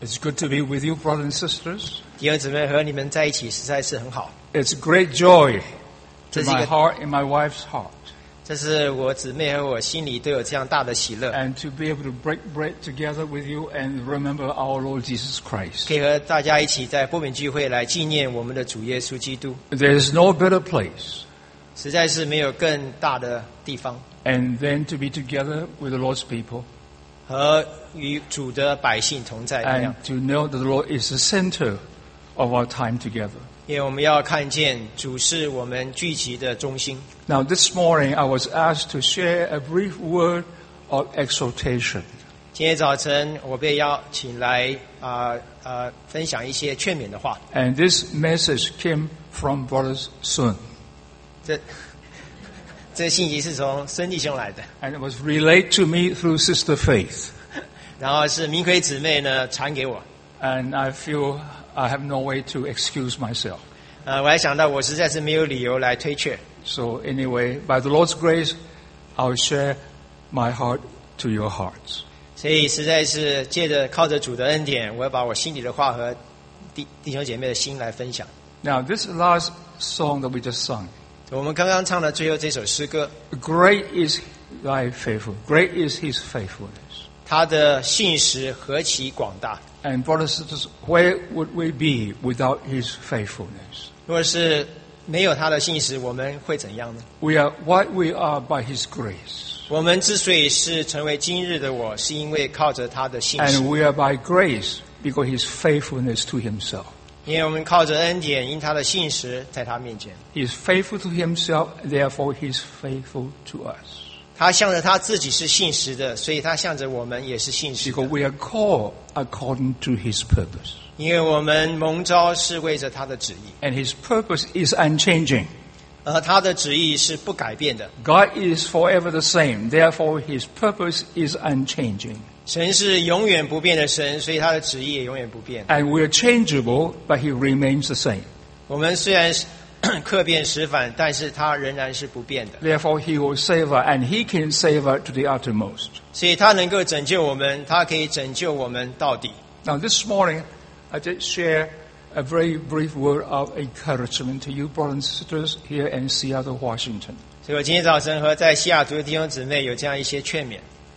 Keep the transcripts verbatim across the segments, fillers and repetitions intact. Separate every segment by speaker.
Speaker 1: It's good to be with you, brothers and sisters.
Speaker 2: 弟兄姊妹和你们在一起实在是很好，
Speaker 1: It's great joy to
Speaker 2: 这是一个-
Speaker 1: my heart and my wife's heart.
Speaker 2: 这是我姊妹和我心里都有这样大的喜乐，
Speaker 1: And to be able to break bread together with you and remember our Lord Jesus Christ.
Speaker 2: 可以和大家一起在波饼聚会来纪念我们的主耶稣基督，
Speaker 1: There is no better place
Speaker 2: 实在是没有更大的地方，
Speaker 1: and then to be together with the Lord's people
Speaker 2: 和与主的百姓同在那样
Speaker 1: and，to know that the Lord is the center of our time together.
Speaker 2: 因为我们要看见主是我们聚集的中心。
Speaker 1: Now this morning I was asked to share a brief word of exhortation.
Speaker 2: 今天早晨我被邀请来啊呃分享一些劝勉的话，
Speaker 1: And this message came from Brother Sun.
Speaker 2: 这这信息是从孙弟兄来的，
Speaker 1: And it was relayed to me through Sister Faith.
Speaker 2: 然后是明奎姊妹呢传给我，
Speaker 1: And I feel I have no way to excuse myself.
Speaker 2: 呃，我还想到我实在是没有理由来推却，
Speaker 1: So anyway, by the Lord's grace, I'll share my heart to your hearts.
Speaker 2: 所以实在是借着靠着主的恩典，我要把我心里的话和弟弟兄姐妹的心来分享。
Speaker 1: Now, this last song that we just sung,
Speaker 2: 我们刚刚唱的最后这首诗歌，
Speaker 1: great is thy faithful, great is his faithfulness.
Speaker 2: 他的信实何其广大！
Speaker 1: And brothers and sisters, where would we be without his faithfulness?
Speaker 2: 如果是没有他的信实，我们会怎样呢？
Speaker 1: We are what we are by his grace.
Speaker 2: 我们之所以是成为今日的我，是因为靠着他的信实，
Speaker 1: And we are by grace because his faithfulness to himself.
Speaker 2: 因为我们靠着恩典，因他的信实，在他面前，
Speaker 1: He is faithful to himself, therefore he is faithful to us.
Speaker 2: 他向着他自己是信实的，所以他向着我们也是信实
Speaker 1: Because
Speaker 2: 的。
Speaker 1: we are called according to his purpose.
Speaker 2: 因为我们蒙召是为着他的旨意，
Speaker 1: And his purpose is unchanging.
Speaker 2: 而他的旨意是不改变的。
Speaker 1: God is forever the same, therefore his purpose is unchanging.
Speaker 2: 神是永远不变的神，所以他的旨意也永远不变。
Speaker 1: And we are changeable, but he remains the same.
Speaker 2: 我们虽然是客变时反，但是他仍然是不变的，
Speaker 1: Therefore he will save us, and he can save us to the uttermost.
Speaker 2: 所以他能够拯救我们，他可以拯救我们到底。
Speaker 1: Now this morning, I did share a very brief word of encouragement to you, brothers and sisters, here in Seattle, Washington.
Speaker 2: 所以我今天早晨和在西雅图的弟兄姊妹有这样一些劝勉。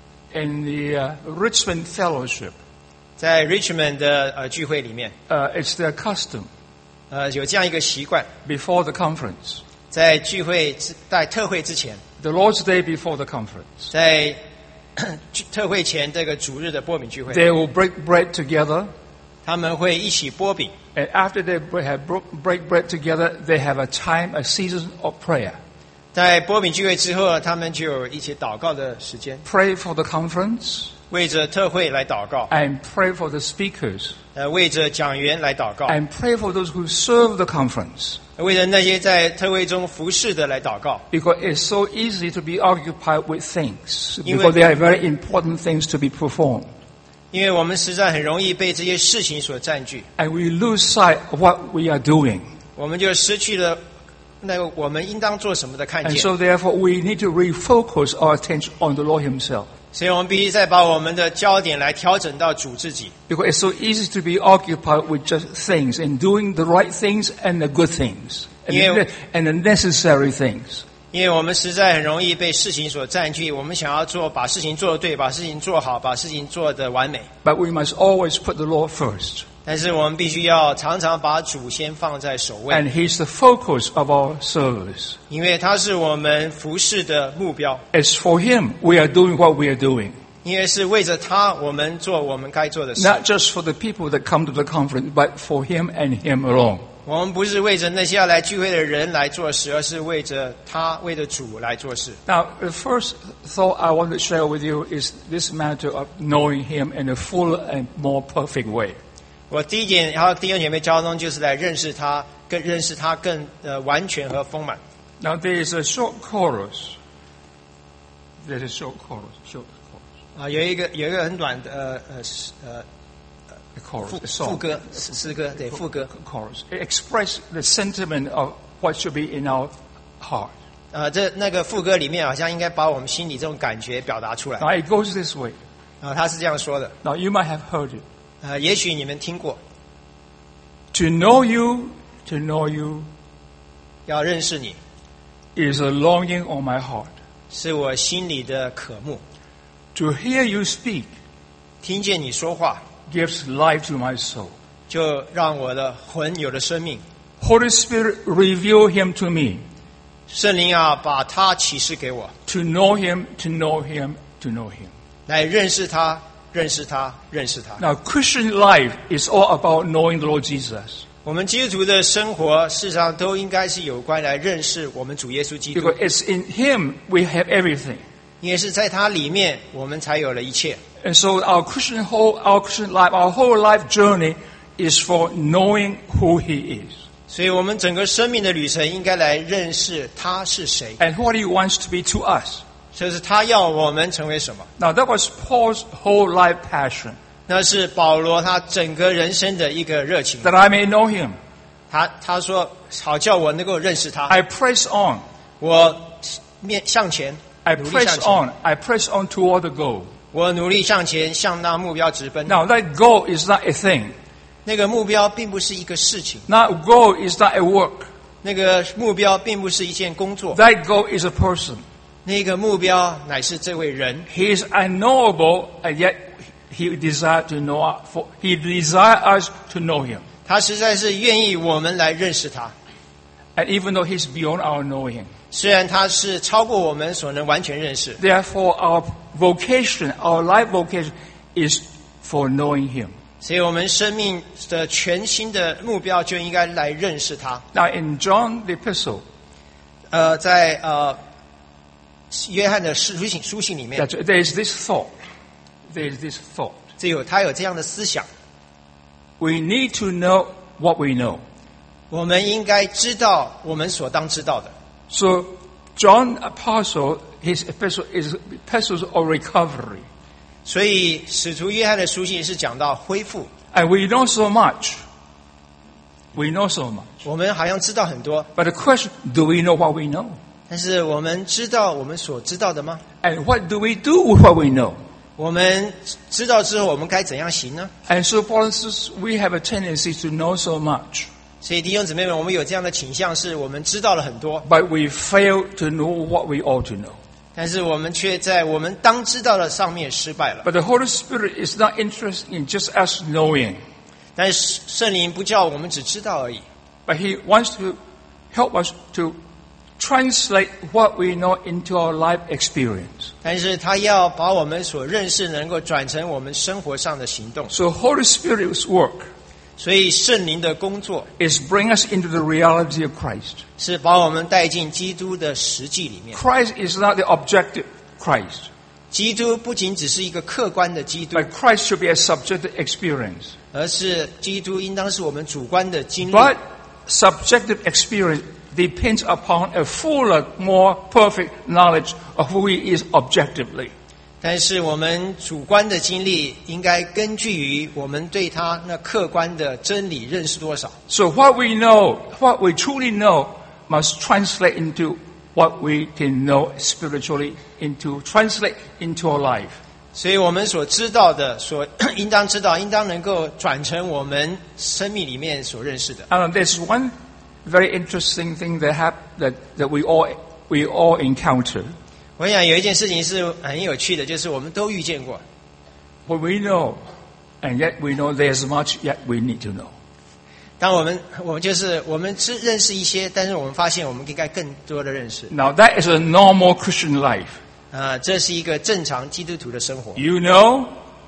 Speaker 1: In the uh, Richmond Fellowship,
Speaker 2: 在 Richmond 的呃聚会里面，
Speaker 1: uh, it's their custom
Speaker 2: 呃有这样一个习惯，
Speaker 1: before the conference,
Speaker 2: 在聚会之在特会之前，
Speaker 1: the Lord's Day before the conference,
Speaker 2: 在特会前这个主日的波饼聚会，
Speaker 1: they will break bread together.
Speaker 2: 他们会一起波饼，
Speaker 1: And after they break- have bro- break bread together, they have a time, a season of prayer.
Speaker 2: 在波饼聚会之后，他们就有一起祷告的时间，
Speaker 1: Pray for the conference
Speaker 2: 为着特会来祷告，
Speaker 1: and pray for the speakers
Speaker 2: 呃，为着讲员来祷告，
Speaker 1: and pray for those who serve the conference.
Speaker 2: 为着那些在特会中服侍的来祷告。
Speaker 1: Because it's so easy to be occupied with things.
Speaker 2: 因为-
Speaker 1: Because there are very important things to be performed.
Speaker 2: 因为我们实在很容易被这些事情所占据，
Speaker 1: And we lose sight of what we are doing.
Speaker 2: 我们就失去了那个我们应当做什么的看
Speaker 1: And
Speaker 2: 见。
Speaker 1: so therefore we need to refocus our attention on the Lord himself.
Speaker 2: 所以我们必须再把我们的焦点来调整到主自己，
Speaker 1: Because it's so easy to be occupied with just things and doing the right things and the good things. And,
Speaker 2: Yeah.
Speaker 1: the, and the necessary things.
Speaker 2: 因为我们实在很容易被事情所占据。我们想要做，把事情做得对，把事情做好，把事情做得完美。
Speaker 1: But we must always put the Lord first.
Speaker 2: 但是我们必须要常常把主先放在首位，
Speaker 1: And he's the focus of our service.
Speaker 2: 因为他是我们服侍的目标。
Speaker 1: It's for him we are doing what we are doing.
Speaker 2: 因为是为着他，我们做我们该做的事。
Speaker 1: Not just for the people that come to the conference, but for him and him alone.
Speaker 2: 我们不是为着那些要来聚会的人来做事，而是为着他，为着主来做事。
Speaker 1: Now, the first thought I want to share with you is this matter of knowing him in a full and more perfect way.
Speaker 2: 我第一点要弟兄姐妹交通，就是来认识他，更认识他更呃完全和丰满。
Speaker 1: Now, there is a short chorus. There's a short chorus. Short chorus.
Speaker 2: 啊，有一个有一个很短的呃呃是呃
Speaker 1: A chorus.
Speaker 2: 副
Speaker 1: A
Speaker 2: 副
Speaker 1: song.
Speaker 2: 歌诗诗歌对副歌
Speaker 1: Chorus. It expresses the sentiment of what should be in our heart.
Speaker 2: 呃这那个副歌里面好像应该把我们心里这种感觉表达出来
Speaker 1: Now, it goes this way.
Speaker 2: 啊，他是这样说的
Speaker 1: Now, you might have heard it.
Speaker 2: 呃，也许你们听过，
Speaker 1: To know you, to know you
Speaker 2: 要认识你
Speaker 1: is a longing on my heart.
Speaker 2: 是我心里的渴慕，
Speaker 1: To hear you speak
Speaker 2: 听见你说话，
Speaker 1: gives life to my soul.
Speaker 2: 就让我的魂有了生命。
Speaker 1: Holy Spirit, reveal him to me.
Speaker 2: 圣灵啊，把他启示给我，
Speaker 1: To know him, to know him, to know him.
Speaker 2: 来认识他，认识他，认识他。
Speaker 1: Now, Christian life is all about knowing the Lord Jesus.
Speaker 2: 我们基督徒的生活，事实上都应该是有关来认识我们主耶稣基督，
Speaker 1: Because it's in him we have everything.
Speaker 2: 因为是在他里面，我们才有了一切。
Speaker 1: And so our Christian whole, our Christian life, our whole life journey is for knowing who he is.
Speaker 2: 所以我们整个生命的旅程应该来认识他是谁，
Speaker 1: And what he wants to be to us.
Speaker 2: 就是他要我们成为什么。
Speaker 1: Now that was Paul's whole life passion.
Speaker 2: 那是保罗他整个人生的一个热情。
Speaker 1: That I may know him.
Speaker 2: 他他说好叫我能够认识他，
Speaker 1: I press on.
Speaker 2: 我面向前，
Speaker 1: I
Speaker 2: 努力向
Speaker 1: press
Speaker 2: 前，
Speaker 1: on. I press on toward the goal.
Speaker 2: 我努力向前，向那目标直奔。
Speaker 1: Now that goal is not a thing.
Speaker 2: 那个目标并不是一个事情，
Speaker 1: That goal is not a work.
Speaker 2: 那个目标并不是一件工作，
Speaker 1: That goal is a person.
Speaker 2: 那个目标乃是这位人。
Speaker 1: He is unknowable, and yet he desires to know. us- For he desires us to know him.
Speaker 2: 他实在是愿意我们来认识他，
Speaker 1: And even though he's beyond our knowing,
Speaker 2: 虽然他是超过我们所能完全认识，
Speaker 1: therefore our vocation, our life vocation, is for knowing him.
Speaker 2: 所以我们生命的全新的目标就应该来认识他。
Speaker 1: Now in John the Epistle,
Speaker 2: 呃，在呃约翰的书信书信里面，
Speaker 1: that there is this thought. There is this thought.
Speaker 2: 只有他有这样的思想。
Speaker 1: We need to know what we know.
Speaker 2: 我们应该知道我们所当知道的。
Speaker 1: So John Apostle, his epistle is epistles of recovery.
Speaker 2: 所以使徒约翰的书信是讲到恢复，
Speaker 1: And we know so much. We know so much.
Speaker 2: 我们好像知道很多，
Speaker 1: But the question, do we know what we know?
Speaker 2: 但是我们知道我们所知道的吗？
Speaker 1: And what do we do with what we know?
Speaker 2: 我们知道之后，我们该怎样行呢？
Speaker 1: And so, brothers and sisters, we have a tendency to know so much,
Speaker 2: 所以弟兄姊妹们，我们有这样的倾向，是我们知道了很多，
Speaker 1: but we fail to know what we ought to know.
Speaker 2: 但是我们却在我们当知道的上面失败了。
Speaker 1: But the Holy Spirit is not interested in just us knowing,
Speaker 2: 但是圣灵不叫我们只知道而已，
Speaker 1: but He wants to help us to translate what we know into our life experience.
Speaker 2: 但是他要把我们所认识能够转成我们生活上的行动。
Speaker 1: So Holy Spirit's work
Speaker 2: 所以圣灵的工作
Speaker 1: is bring us into the reality of Christ.
Speaker 2: 是把我们带进基督的实际里面。
Speaker 1: Christ is not the objective Christ,
Speaker 2: 基督不仅只是一个客观的基督，
Speaker 1: but Christ should be a subjective experience.
Speaker 2: 而是基督应当是我们主观的经历。
Speaker 1: But subjective experience depends upon a fuller, more perfect knowledge of who He is objectively.
Speaker 2: 但是我们主观的经历应该根据于我们对他那客观的真理认识多少。
Speaker 1: So what we know, what we truly know, must translate into what we can know spiritually, into translate into our life.
Speaker 2: 所以我们所知道的，所应当知道，应当能够转成我们生命里面所认识的。
Speaker 1: And there's one very interesting thing that hap- that, that we all we all encounter.
Speaker 2: 我想有一件事情是很有趣的，就是我们都遇见过。
Speaker 1: What we know, and yet we know there's much yet we need to know.
Speaker 2: 当我们我们就是我们知认识一些，但是我们发现我们应该更多的认识。
Speaker 1: Now that is a normal Christian life.
Speaker 2: 啊、这是一个正常基督徒的生活。
Speaker 1: You know,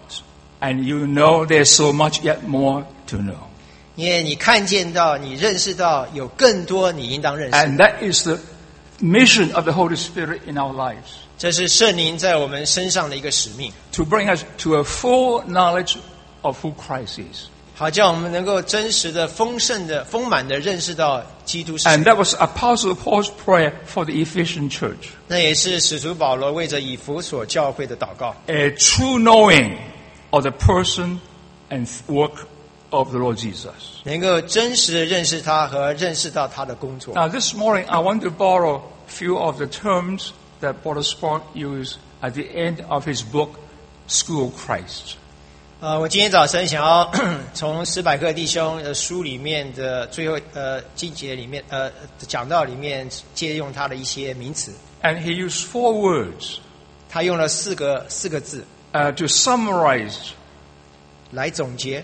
Speaker 1: and you know there's so much yet more to know.
Speaker 2: 因为你看见到，你认识到有更多你应当认识。
Speaker 1: And that is the mission of the Holy Spirit in our lives.
Speaker 2: 这是圣灵在我们身上的一个使命，
Speaker 1: To bring us to a full knowledge of who Christ is.
Speaker 2: 好叫我们能够真实的、丰盛的、丰满的认识到基督是谁。
Speaker 1: And that was Apostle Paul's prayer for the Ephesian church.
Speaker 2: 那也是使徒保罗为着以弗所教会的祷告，
Speaker 1: A true knowing of the person and work of the Lord Jesus.
Speaker 2: 能够真实的认识他和认识到他的工作。
Speaker 1: Now this morning I want to borrow a few of the terms that Brother Spark used at the end of his book, School of Christ.
Speaker 2: 呃，我今天早晨想要从史百克弟兄的书里面的最后呃经节里面呃讲道里面借用他的一些名词。
Speaker 1: And he used four words
Speaker 2: 他用了四个四个字
Speaker 1: uh, to summarize
Speaker 2: 来总结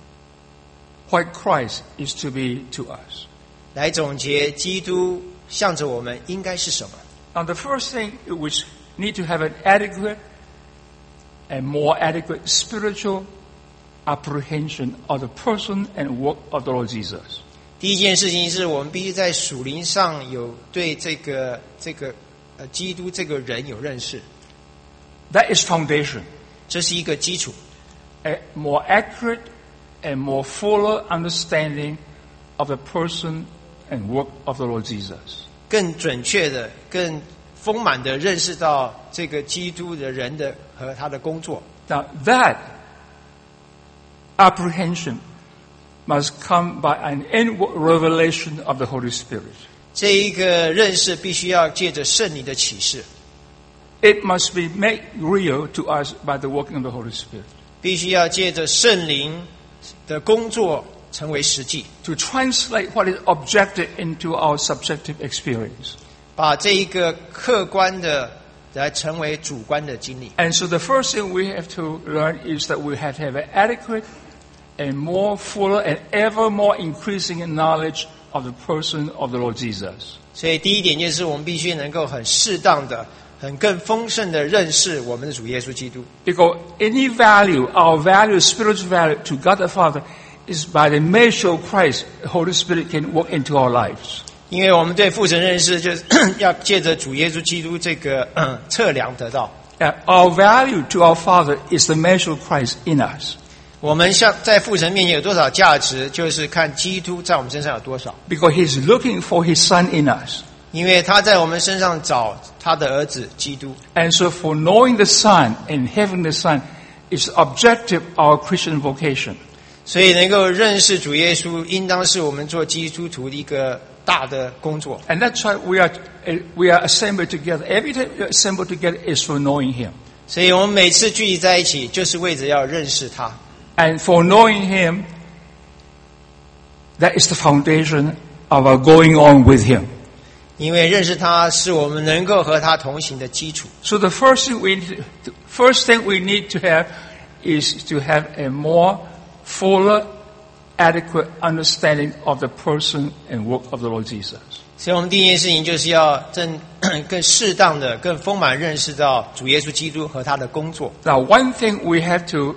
Speaker 1: what Christ is to be to us.
Speaker 2: 来总结基督向着我们应该是什么。
Speaker 1: Now the first thing which need to have an adequate and more adequate spiritual apprehension of the person and work of the Lord Jesus.
Speaker 2: 第一件事情是我们必须在属灵上有对这个这个呃基督这个人有认识，
Speaker 1: That is foundation.
Speaker 2: 这是一个基础。
Speaker 1: A more accurate and more fuller understanding of the person and work of the Lord Jesus.
Speaker 2: 更准确的、更丰满的认识到这个基督的人的和他的工作。
Speaker 1: Now that apprehension must come by an inward revelation of the Holy Spirit.
Speaker 2: 这一个认识必须要借着圣灵的启示，
Speaker 1: It must be made real to us by the working of the Holy Spirit.
Speaker 2: 必须要借着圣灵的工作成为实际，
Speaker 1: To translate what is objective into our subjective experience.
Speaker 2: 把这一个客观的来成为主观的经历。
Speaker 1: And so the first thing we have to learn is that we have to have an adequate and more fuller and ever more increasing knowledge of the person of the Lord Jesus.
Speaker 2: 所以第一点就是我们必须能够很适当的、很更丰盛的认识我们的主耶稣基督。
Speaker 1: Because any value, our value, spiritual value to God the Father is by the measure of Christ, the Holy Spirit can work into our lives.
Speaker 2: 因为我们对父神认识，就是要借着主耶稣基督这个、呃、测量得到。
Speaker 1: Uh, our value to our Father is the measure of Christ in us.
Speaker 2: 我们像在父神面前有多少价值，就是看基督在我们身上有多少。
Speaker 1: Because He's looking for His Son in us.
Speaker 2: 因为他在我们身上找他的儿子基督，
Speaker 1: And so for knowing the Son and having the Son is objective our Christian vocation.
Speaker 2: 所以能够认识主耶稣，应当是我们做基督徒的一个大的工作。
Speaker 1: And that's why we are, we are assembled together. Every time we are assembled together is for knowing Him.
Speaker 2: 所以我们每次聚集在一起，就是为着要认识他。
Speaker 1: And for knowing Him, that is the foundation of our going on with Him.
Speaker 2: 因为认识他是我们能够和他同行的基础。
Speaker 1: So the first thing we need to, first thing we need to have is to have a more fuller, adequate understanding of the person and work of the Lord Jesus.
Speaker 2: 所以我们第一件事情就是要更更适当的、更丰满认识到主耶稣基督和他的工作。
Speaker 1: Now, one thing we have to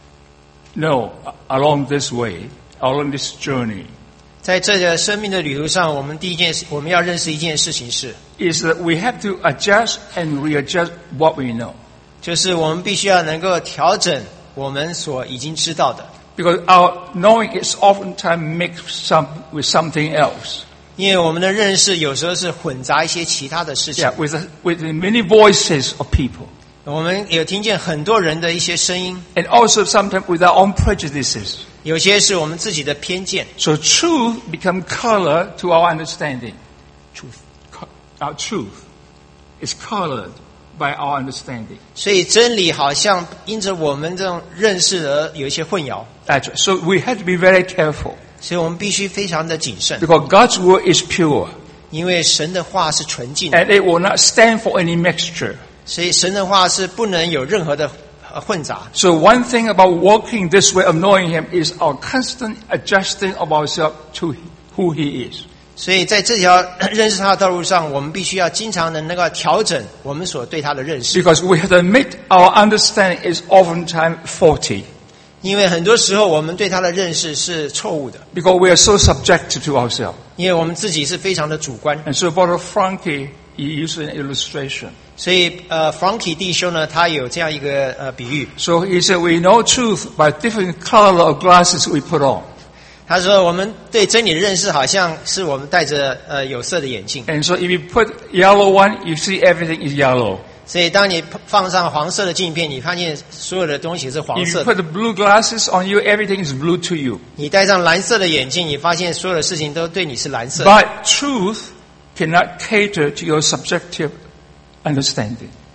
Speaker 1: know along this way, along this journey,
Speaker 2: 在这个生命的旅途上，我们第一件事，我们要认识一件事情是，
Speaker 1: is that we have to adjust and readjust what we know.
Speaker 2: 就是我们必须要能够调整我们所已经知道的。
Speaker 1: Because our knowing is oftentimes mixed some, with something else.
Speaker 2: 因为我们的认识有时候是混杂一些其他的事情。
Speaker 1: Yeah, with, the, with the many voices of people.
Speaker 2: 我们有听见很多人的一些声音，
Speaker 1: And also sometimes with our own prejudices.
Speaker 2: 有些是我们自己的偏见。
Speaker 1: So truth become color to our understanding.
Speaker 2: Truth.
Speaker 1: Our truth is colored by our understanding.
Speaker 2: 所以真理好像因着我们这种认识而有一些混淆，
Speaker 1: That's right. So we have to be very careful.
Speaker 2: 所以我们必须非常的谨慎，
Speaker 1: Because God's word is pure.
Speaker 2: 因为神的话是纯净的，
Speaker 1: And it will not stand for any mixture.
Speaker 2: 所以神的话是不能有任何的呃混杂。
Speaker 1: So one thing about walking this way of knowing Him is our constant adjusting of ourselves to who He is.
Speaker 2: 所以在这条认识他的道路上，我们必须要经常的能够调整我们所对他的认识，
Speaker 1: Because we have to admit our understanding is oftentimes faulty.
Speaker 2: 因为很多时候我们对他的认识是错误的，
Speaker 1: Because we are so subjected to ourselves.
Speaker 2: 因为我们自己是非常的主观。
Speaker 1: And so Brother Frankie, he used an illustration.
Speaker 2: 所以呃 ，Frankie 弟兄呢，他有这样一个呃比喻，
Speaker 1: So he said we know truth by different color of glasses we put on.
Speaker 2: 他说我们对真理的认识好像是我们戴着呃有色的眼镜，
Speaker 1: And so if you put yellow one, you see everything is yellow.
Speaker 2: 所以当你放上黄色的镜片，你看见所有的东西是黄
Speaker 1: If
Speaker 2: 色
Speaker 1: you
Speaker 2: 的；
Speaker 1: put the blue glasses on you, everything is blue to you.
Speaker 2: 你戴上蓝色的眼镜，你发现所有的事情都对你是蓝色的。
Speaker 1: But truth cannot cater to your subjective understanding.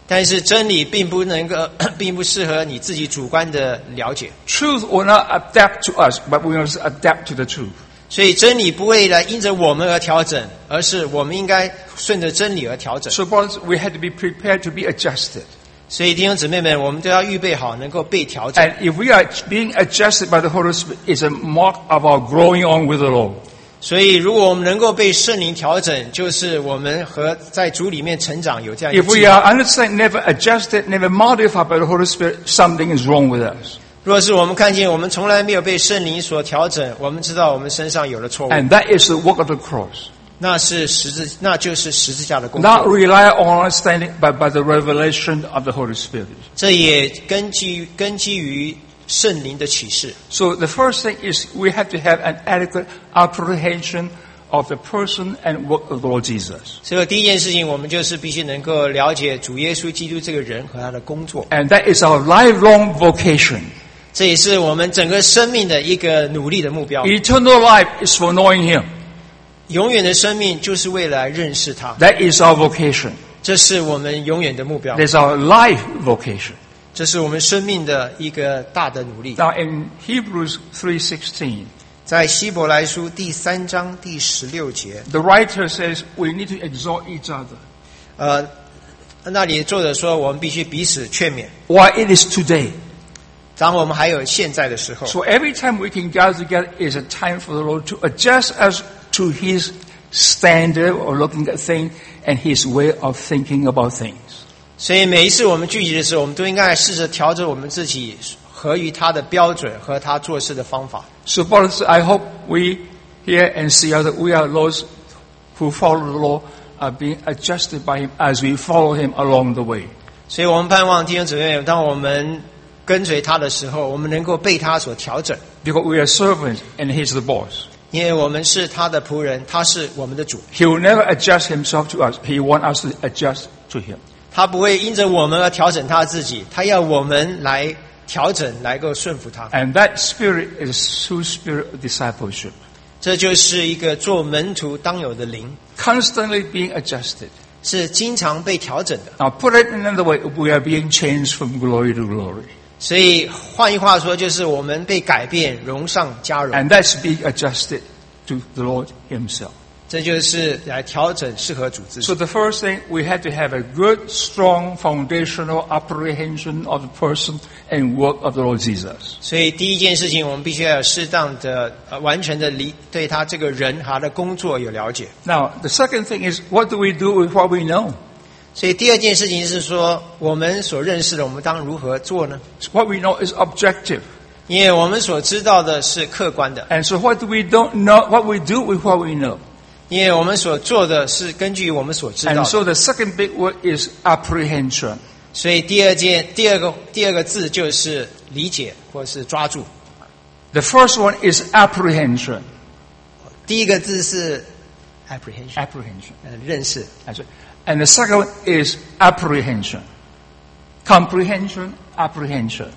Speaker 2: 但是真理并不能够，并不适合你自己主观的了解。
Speaker 1: Truth will not adapt to us, but we must adapt to the truth.
Speaker 2: 所以真理不会来因着我们而调整，而是我们应该顺着真理而调整。
Speaker 1: So, brothers, we had to be prepared to be adjusted.
Speaker 2: 所以弟兄姊妹们，我们都要预备好，能够被调整。
Speaker 1: And if we are being adjusted by the Holy Spirit, it's a mark of our growing on with the Lord.
Speaker 2: 所以，如果我们能够被圣灵调整，就是我们和在主里面成长有这样一
Speaker 1: If
Speaker 2: 个
Speaker 1: we
Speaker 2: 计划。
Speaker 1: are understand, never adjusted, never modified by the Holy Spirit, something is wrong with us.
Speaker 2: 若是我们看见我们从来没有被圣灵所调整，我们知道我们身上有了错误，
Speaker 1: And that is the work of the cross.
Speaker 2: 那是十字，那就是十字架的工
Speaker 1: Not
Speaker 2: 作。
Speaker 1: rely on understanding, but by the revelation of the Holy Spirit.
Speaker 2: 这也根基于根基于圣灵的启示。
Speaker 1: So the first thing is we have to have an adequate apprehension of the person and work of the Lord Jesus.
Speaker 2: 所以第一件事情，我们就是必须能够了解主耶稣基督这个人和他的工作。
Speaker 1: And that is our lifelong vocation.
Speaker 2: 这也是我们整个生命的一个努力的目标。
Speaker 1: Eternal life is for knowing Him.
Speaker 2: 永远的生命就是为了认识他，
Speaker 1: That is our vocation.
Speaker 2: 这是我们永远的目标，
Speaker 1: That's our life vocation.
Speaker 2: 这是我们生命的一个大的努力。
Speaker 1: Now in Hebrews three sixteen,
Speaker 2: 在希伯来书第三章第十六节，
Speaker 1: the writer says we need to exhort each other.
Speaker 2: 呃，那里作者说，我们必须彼此劝勉，
Speaker 1: Why it is today.
Speaker 2: 当我们还有现在的时候。
Speaker 1: So every time we can gather together is a time for the Lord to adjust us to His standard or looking at things and His way of thinking about things.
Speaker 2: 所以每一次我们聚集的时候，我们都应该试着调整我们自己合于他的标准和他做事的方法。
Speaker 1: So brothers, I hope we here and see that we are those who follow the Lord are being adjusted by Him as we follow Him along the way.
Speaker 2: 所以我们盼望弟兄姊妹，当我们跟随他的时候，我们能够被他所调整，
Speaker 1: Because we are servants and He's the boss.
Speaker 2: 因为我们是他的仆人，他是我们的主，
Speaker 1: He will never adjust Himself to us. He wants us to adjust to Him.
Speaker 2: 他不会因着我们而调整他自己，他要我们来调整，来够顺服他。
Speaker 1: And that spirit is true spirit of discipleship.
Speaker 2: 这就是一个做门徒当有的灵，
Speaker 1: Constantly being adjusted.
Speaker 2: 是经常被调整的。
Speaker 1: Now put it another way, we are being changed from glory to glory.
Speaker 2: 所以换句话说，就是我们被改变，荣上加荣，
Speaker 1: And that's being adjusted to the Lord Himself.
Speaker 2: 这就是来调整适合主自己。
Speaker 1: So the first thing, we have to have a good, strong, foundational apprehension of the person and work of the Lord Jesus.
Speaker 2: 所以第一件事情，我们必须要有适当的、呃、完全的理对他这个人和他的工作有了解。
Speaker 1: Now, the second thing is, what do we do with what we know?
Speaker 2: 所以第二件事情是说，我们所认识的，我们当如何做呢？
Speaker 1: What we know is objective.
Speaker 2: 因为我们所知道的是客观的，
Speaker 1: And so what do we don't know, what we do with what we know?
Speaker 2: 因为我们所做的是根据我们所知道
Speaker 1: And
Speaker 2: 的。
Speaker 1: so the second big word is apprehension.
Speaker 2: 所以第二件、第二个、第二个字就是理解或是抓住。
Speaker 1: The first one is apprehension.
Speaker 2: 第一个字是 apprehension，
Speaker 1: Apprehension.
Speaker 2: 呃，认识。
Speaker 1: That's right. And the second one is apprehension. Comprehension, apprehension.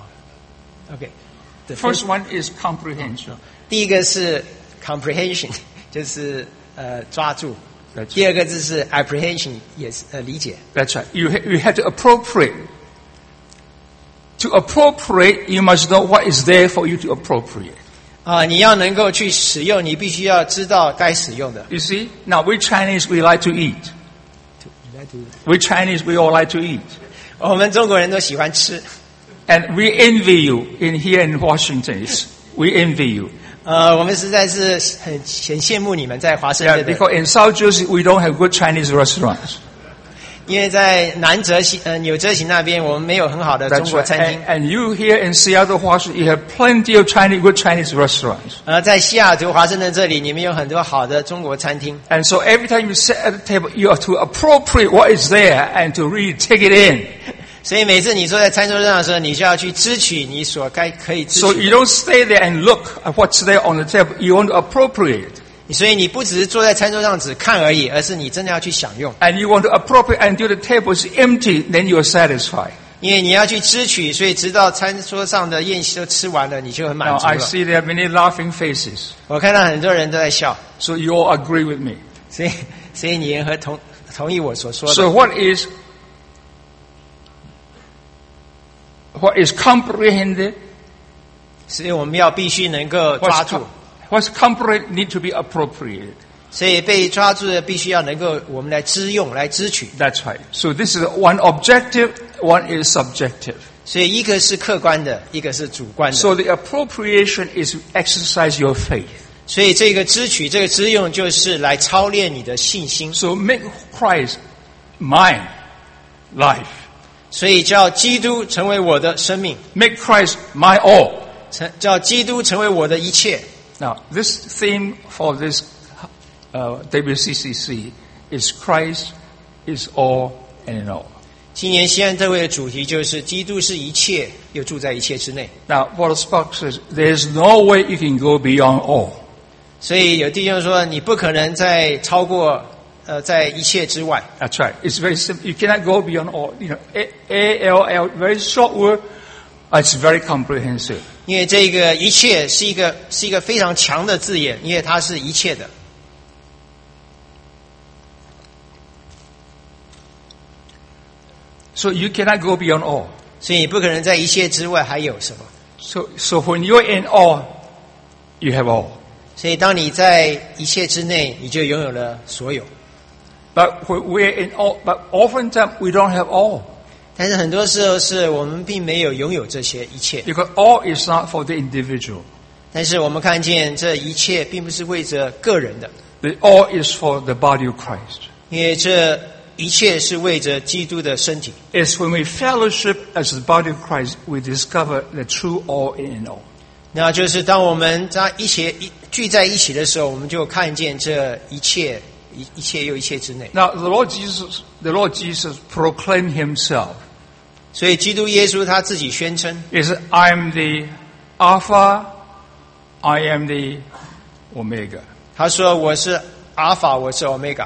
Speaker 2: OK，
Speaker 1: The first one is comprehension.
Speaker 2: 第一个是 comprehension， 就是呃抓住。
Speaker 1: That's
Speaker 2: 第二个字是 apprehension， 也是呃理解。
Speaker 1: That's right. You, ha- you have to appropriate. To appropriate, you must know what is there for you to appropriate.
Speaker 2: 啊、你要能够去使用，你必须要知道该使用的。
Speaker 1: You see? Now, we Chinese, we like to eat. We Chinese, we all like to eat.
Speaker 2: 我们中国人都喜欢吃，
Speaker 1: And we envy you in here in Washington. It's- We envy you.
Speaker 2: 呃，我们实在是很很羡慕你们在华盛
Speaker 1: Yeah,
Speaker 2: 顿的，
Speaker 1: because in South Jersey, we don't have good Chinese restaurants.
Speaker 2: 因为在南泽西呃纽泽西那边，我们没有很好的中
Speaker 1: That's
Speaker 2: 国
Speaker 1: right.
Speaker 2: 餐厅
Speaker 1: And,。and you here in Seattle, Washington, you have plenty of Chinese, good Chinese restaurants.
Speaker 2: 呃，在西雅图华盛顿这里，你们有很多好的中国餐厅。
Speaker 1: And so every time you sit at the table, you have to appropriate what is there and to really take it in.
Speaker 2: 所以每次你坐在餐桌上的时候，你就要去支取你所该可以支
Speaker 1: So
Speaker 2: 取
Speaker 1: you don't stay there and look at what's there on the table. You want to appropriate.
Speaker 2: 的。所以你不只是坐在餐桌上只看而已，而是你真的要去享用。
Speaker 1: And you want to appropriate until the table is empty, then you're satisfied.
Speaker 2: 因为你要去支取，所以直到餐桌上的宴席都吃完了，你就很满
Speaker 1: Now
Speaker 2: 足
Speaker 1: I
Speaker 2: 了。
Speaker 1: see there are many laughing faces.
Speaker 2: 我看到很多人都在笑，
Speaker 1: So you all agree with me.
Speaker 2: 所以所以你也和同同意我所说的。
Speaker 1: So what is what is comprehended,
Speaker 2: 所以我们要必须能够抓
Speaker 1: what's,
Speaker 2: 住
Speaker 1: com-， what's comprehended need to be appropriated.
Speaker 2: 所以被抓住的必须要能够我们来知用来支取。
Speaker 1: That's right. So this is one objective, one is subjective.
Speaker 2: 所以一个是客观的，一个是主观的。
Speaker 1: So the appropriation is exercise your faith.
Speaker 2: 所以这个支取，这个知用，就是来操练你的信心。
Speaker 1: So make Christ mine life.
Speaker 2: 所以叫基督成为我的生命，
Speaker 1: Make Christ my all.
Speaker 2: 成叫基督成为我的一切。
Speaker 1: Now, this theme for this uh, W C C C is Christ is all and in all.
Speaker 2: 今年西安特会的主题就是基督是一切，又住在一切之内。
Speaker 1: Now, Walter Sparks says there's no way you can go beyond all.
Speaker 2: 所以有弟兄说，你不可能再超过呃，在一切之外。
Speaker 1: That's right. It's very simple. You cannot go beyond all. You know, A, A L L, very short word. It's very comprehensive.
Speaker 2: 因为这个一切是一个是一个非常强的字眼，因为它是一切的。
Speaker 1: So you cannot go beyond all.
Speaker 2: 所以你不可能在一切之外还有什么。
Speaker 1: So, so when you're in all, you have all.
Speaker 2: 所以当你在一切之内，你就拥有了所有。
Speaker 1: But when we're in all, but oftentimes we don't have all.
Speaker 2: 但是很多时候是我们并没有拥有这些一切。
Speaker 1: Because all is not for the individual.
Speaker 2: 但是我们看见这一切并不是为着个人的，
Speaker 1: The all is for the body of Christ.
Speaker 2: 因为这一切是为着基督的身体。
Speaker 1: It's when we fellowship as the body of Christ, we discover the true all in all.
Speaker 2: 那就是当我们在一起一聚在一起的时候，我们就看见这一切一一切又一切之内。
Speaker 1: Now, the Lord Jesus, the Lord Jesus proclaimed himself.
Speaker 2: 所以基督耶稣他自己宣称，
Speaker 1: He said, I am the Alpha, I am the Omega.
Speaker 2: 他说我是阿尔法，我是欧米伽。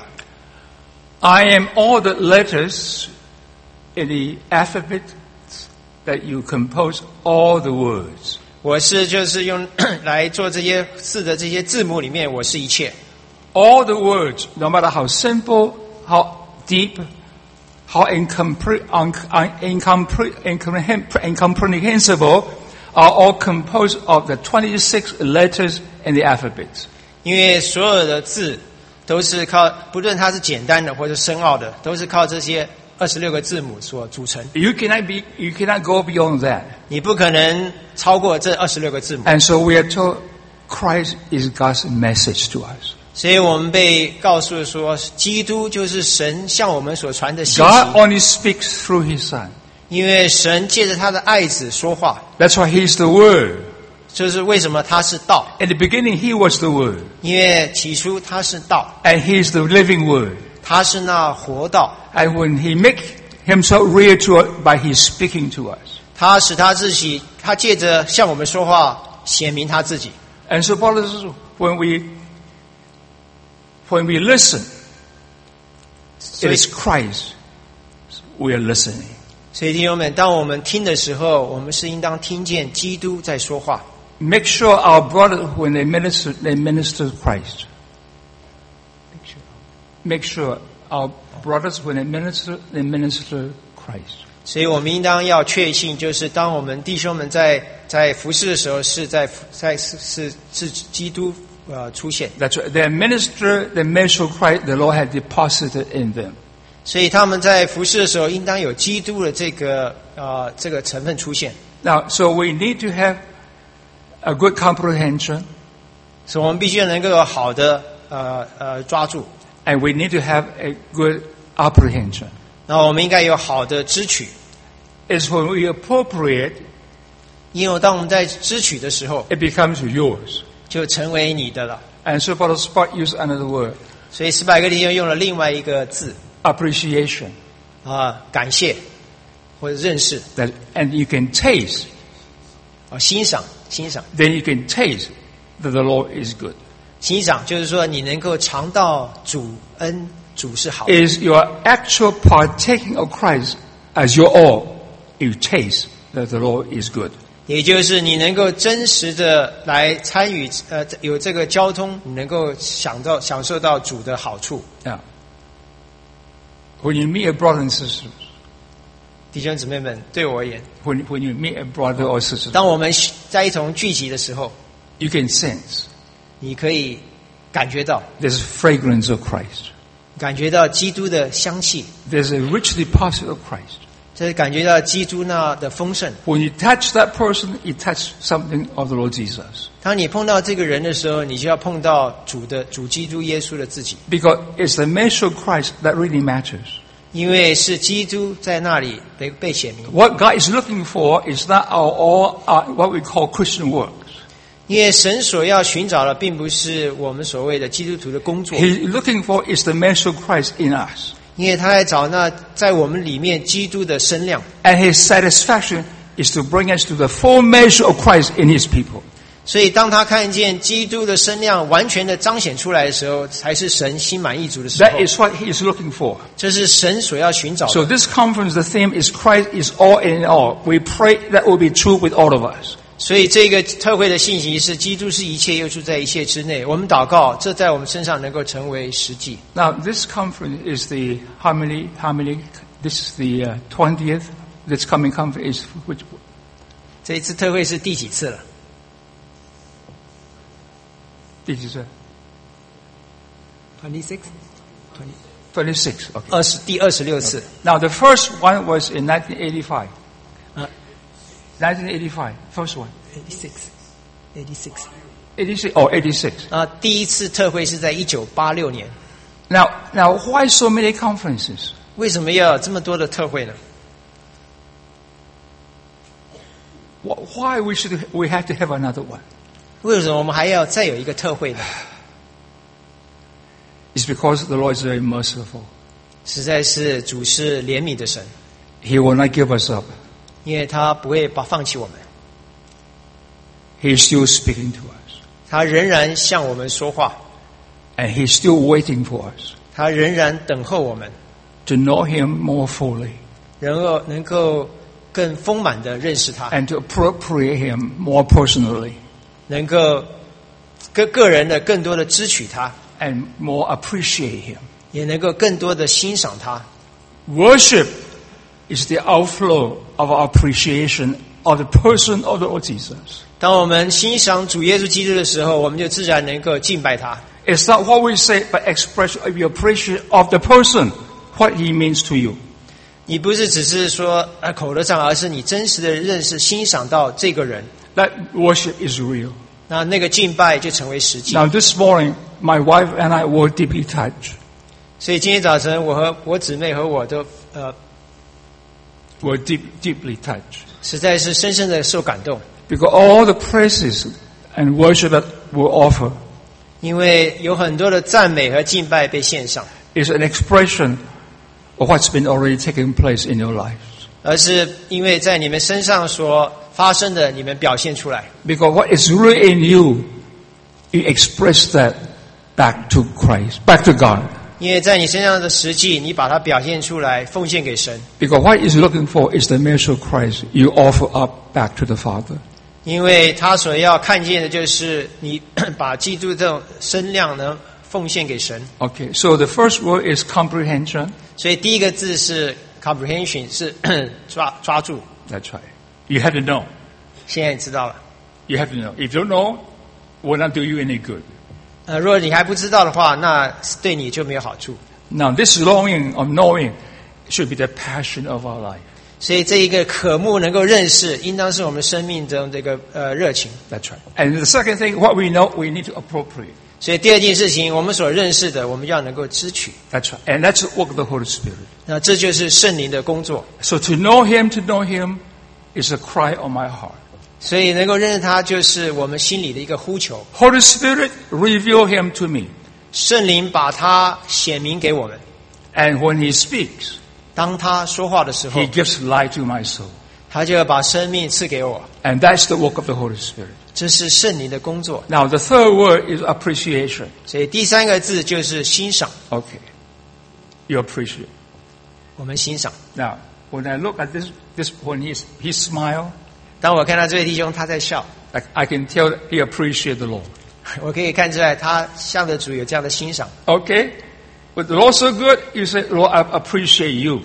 Speaker 1: I am all the letters in the alphabet that you compose all the words.
Speaker 2: 我是就是用来做这些字的这些字母里面，我是一切。
Speaker 1: All the words, no matter how simple, how deep, how incompre- un- un- incompre- incompreh- incomprehensible, are all composed of the twenty-six letters in the alphabet.
Speaker 2: 因为所有的字都是靠，不论它是简单的或者深奥的，都是靠这些二十六个字母所组成。
Speaker 1: You cannot be, you cannot go beyond that.
Speaker 2: 你不可能超过这二十六个字母。
Speaker 1: And so we are told Christ is God's message to us.
Speaker 2: 所以我们被告诉说，基督就是神向我们所传的信
Speaker 1: God
Speaker 2: 息。
Speaker 1: only speaks through His Son.
Speaker 2: 因为神借着他的爱子说话，
Speaker 1: That's why He's the Word.
Speaker 2: 就是为什么他是道。
Speaker 1: At the beginning, He was the Word.
Speaker 2: 因为起初他是道，
Speaker 1: And He's the living Word.
Speaker 2: 他是那活道，
Speaker 1: And when He make Himself real to us by His speaking to us.
Speaker 2: 他使他自己，他借着向我们说话，显明他自己。
Speaker 1: And so, Paul says, when we, when we listen, it is Christ we are listening.
Speaker 2: 所以弟兄们，当我们听的时候，我们是应当听见基督在说话。
Speaker 1: Make sure our brothers, when they minister, they minister Christ. Make sure our brothers, when they minister, they minister Christ.
Speaker 2: 所以我们应当要确信，就是当我们弟兄们在在服侍的时候，是在在是是是基督呃出现。
Speaker 1: That's right. They minister, they minister Christ, the Lord has deposited in them.
Speaker 2: 所以他们在服侍的时候，应当有基督的这个呃这个成分出现。
Speaker 1: Now, so we need to have a good comprehension,
Speaker 2: 所以我们必须能够有好的呃呃抓住，
Speaker 1: and we need to have a good apprehension.
Speaker 2: 然后我们应该有好的支取。
Speaker 1: It's when we appropriate,
Speaker 2: 因为当我们在支取的时候，
Speaker 1: it becomes yours.
Speaker 2: 就成为你的了。
Speaker 1: And so, Brother Spot used another word,
Speaker 2: 所以斯百格利又用了另外一个字
Speaker 1: appreciation.
Speaker 2: 啊，感谢或者认识
Speaker 1: That, and you can taste,
Speaker 2: 啊，欣赏欣赏
Speaker 1: then you can taste that the Lord is good.
Speaker 2: 欣赏，就是说你能够尝到主恩，主是好的。
Speaker 1: Is your actual partaking of Christ as your all, you taste that the Lord is good.
Speaker 2: 也就是你能够真实的来参与，呃，有这个交通，你能够享到享受到主的好处。
Speaker 1: Now, when you meet a brother and sister,
Speaker 2: 弟兄姊妹们，对我而言，
Speaker 1: when, when you meet a brother or sister,
Speaker 2: 当我们在一同聚集的时候，
Speaker 1: you can sense
Speaker 2: 你可以感觉到，
Speaker 1: there's fragrance of Christ.
Speaker 2: 感觉到基督的香气，
Speaker 1: There's a rich deposit of Christ.
Speaker 2: 这感觉到基督那的丰盛。
Speaker 1: When you touch that person, you touch something of the Lord Jesus.
Speaker 2: 当你碰到这个人的时候，你就要碰到主的主基督耶稣的自己，
Speaker 1: Because it's the measure of Christ that really matters.
Speaker 2: 因为是基督在那里被被显明。
Speaker 1: What God is looking for is not our all our, what we call Christian works.
Speaker 2: 因为神所要寻找的，并不是我们所谓的基督徒的工作，
Speaker 1: He's looking for is the measure of Christ in us.
Speaker 2: 因为他在找那在我们里面基督的身量。
Speaker 1: And His satisfaction is to bring us to the full measure of Christ in His people.
Speaker 2: 所以，当他看见基督的身量完全的彰显出来的时候，才是神心满意足的时候。
Speaker 1: That is what He is looking for.
Speaker 2: 这是神所要寻找的。
Speaker 1: So this conference, the theme is Christ is all in all. We pray that will be true with all of us.
Speaker 2: 所以，这个特会的信息是基督是一切，又住在一切之内。我们祷告，这在我们身上能够成为实际。
Speaker 1: Now, this conference is the harmony, harmony. This is the uh, twentieth. This coming conference is which?
Speaker 2: 这一次特会是第几次了？
Speaker 1: Did you say
Speaker 2: twenty-six
Speaker 1: twenty-six? Okay.
Speaker 2: 二十第二十六次。
Speaker 1: Now, the first one was in nineteen eighty-five.
Speaker 2: 啊
Speaker 1: nineteen eighty-five, first one.
Speaker 2: eighty-six eighty-six
Speaker 1: eighty-six, oh, eighty-six.
Speaker 2: 啊，第一次特会是在一九八六年。
Speaker 1: Now, now, why so many conferences?
Speaker 2: 为什么要有这么多的特会呢？
Speaker 1: Wh- Why we should we have to have another one?
Speaker 2: 为什么我们还要再有一个特会呢？
Speaker 1: It's because the Lord is very merciful.
Speaker 2: 实在是主是怜悯的神，
Speaker 1: He will not give us up.
Speaker 2: 因为他不会把放弃我们，
Speaker 1: He is still speaking to us.
Speaker 2: 他仍然向我们说话，
Speaker 1: And He's still waiting for us
Speaker 2: 他仍然等候我们，
Speaker 1: to know Him more fully
Speaker 2: 能够能够更丰满的认识他，
Speaker 1: and to appropriate Him more personally
Speaker 2: 能够个个人的更多的支取他，
Speaker 1: and more appreciate Him.
Speaker 2: 也能够更多的欣赏他。
Speaker 1: Worship is the outflow of our appreciation of the person of the Lord Jesus.
Speaker 2: 当我们欣赏主耶稣基督的时候，我们就自然能够敬拜他。
Speaker 1: It's not what we say, but expression of your appreciation of the person, what He means to you.
Speaker 2: 你不是只是说呃口头上，而是你真实的认识、欣赏到这个人，
Speaker 1: That worship is real.
Speaker 2: 那那个敬拜就成为实际。
Speaker 1: Now this morning, my wife and I were deeply touched.
Speaker 2: 所以今天早晨，我和我姊妹和我都呃，
Speaker 1: Were deep, deeply touched.
Speaker 2: 实在是深深的受感动，
Speaker 1: Because all the praises and worship that were offered
Speaker 2: 因为有很多的赞美和敬拜被献上，
Speaker 1: is an expression of what's been already taking place in your life.
Speaker 2: 而是因为在你们身上所发生的，你们表现出来。
Speaker 1: Because what is really in you, you express that back to Christ, back to God.
Speaker 2: 因为在你身上的实际，你把它表现出来，奉献给神。
Speaker 1: Because what he's looking for is the measure of Christ you offer up back to the Father.
Speaker 2: 因为他所要看见的就是你把基督这种身量呢奉献给神。
Speaker 1: Okay, so the first word is comprehension.
Speaker 2: 所以第一个字是 comprehension， 是抓抓住。
Speaker 1: That's right. You have to know.
Speaker 2: 现在你知道了。
Speaker 1: You have to know. If you don't know, it will not do you any good.
Speaker 2: 呃，如果你还不知道的话，那对你就没有好处。
Speaker 1: Now, this longing of knowing should be the passion of our life.
Speaker 2: 所以这一个渴慕能够认识，应当是我们生命中这个呃热情。
Speaker 1: That's right. And the second thing, what we know, we need to appropriate.
Speaker 2: 所以第二件事情，我们所认识的，我们要能够支取。
Speaker 1: That's right. And that's the work of the Holy Spirit.
Speaker 2: 那这就是圣灵的工作。
Speaker 1: So to know Him, to know Him is a cry on my heart.
Speaker 2: 所以能够认识他，就是我们心里的一个呼求。
Speaker 1: Holy Spirit, reveal Him to me.
Speaker 2: 圣灵把他显明给我们。
Speaker 1: And when He speaks,
Speaker 2: 当他说话的时候
Speaker 1: He，gives life to my soul.
Speaker 2: 他就要把生命赐给我。
Speaker 1: And that's the work of the Holy Spirit.
Speaker 2: 这是圣灵的工作。
Speaker 1: Now, the third word is appreciation.
Speaker 2: 所以第三个字就是欣赏，
Speaker 1: Okay. You appreciate.
Speaker 2: 我们欣赏。
Speaker 1: Now, when I look at this, this when he, he smiled,
Speaker 2: 当我看到这位弟兄他在笑，
Speaker 1: I, I can tell that he appreciated the Lord.
Speaker 2: 我可以看出来他向着主有这样的欣赏。
Speaker 1: Okay? But the Lord so good, you say, Lord, I appreciate you.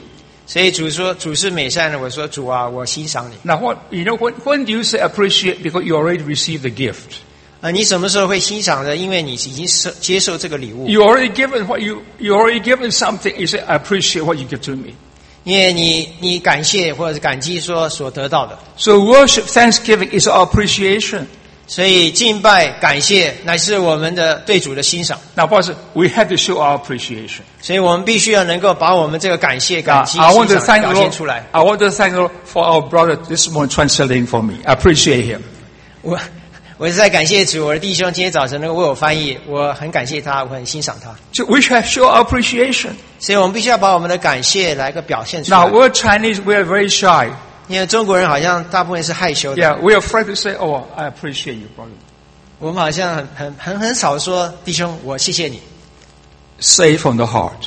Speaker 2: 所以主说主是美善的，我说主啊，我欣赏你。
Speaker 1: Now, what, you know, when, when do you say appreciate? Because you already received the gift.
Speaker 2: 啊，你什么时候会欣赏的？因为你已经受接受这个礼物，
Speaker 1: You already given what you, you already given something. You say, I appreciate what you give to me.
Speaker 2: 因为你你感谢或者是感激说所得到的，
Speaker 1: So worship, thanksgiving is our appreciation.
Speaker 2: 所以敬拜感谢乃是我们的对主的欣赏。
Speaker 1: Now, Pastor, we have to show our appreciation.
Speaker 2: 所以我们必须要能够把我们这个感谢、感
Speaker 1: Now,
Speaker 2: 激、
Speaker 1: I want
Speaker 2: 欣
Speaker 1: to
Speaker 2: 赏
Speaker 1: thank
Speaker 2: 表
Speaker 1: the
Speaker 2: 现
Speaker 1: Lord.
Speaker 2: 出来。
Speaker 1: I want to thank the Lord for our brother this morning translating for me. I appreciate him.
Speaker 2: 我我是在感谢主，我的弟兄今天早晨能够为我翻译，我很感谢他，我很欣赏他。
Speaker 1: So we should show our appreciation.
Speaker 2: 所以我们必须要把我们的感谢来个表现出来
Speaker 1: Now, we're Chinese. We are very shy.
Speaker 2: 因为中国人好像大部分是害羞的，
Speaker 1: Yeah, we're afraid to say, "Oh, I appreciate you, brother."
Speaker 2: 我们好像很很很很少说弟兄，我谢谢你。
Speaker 1: Say it from the heart.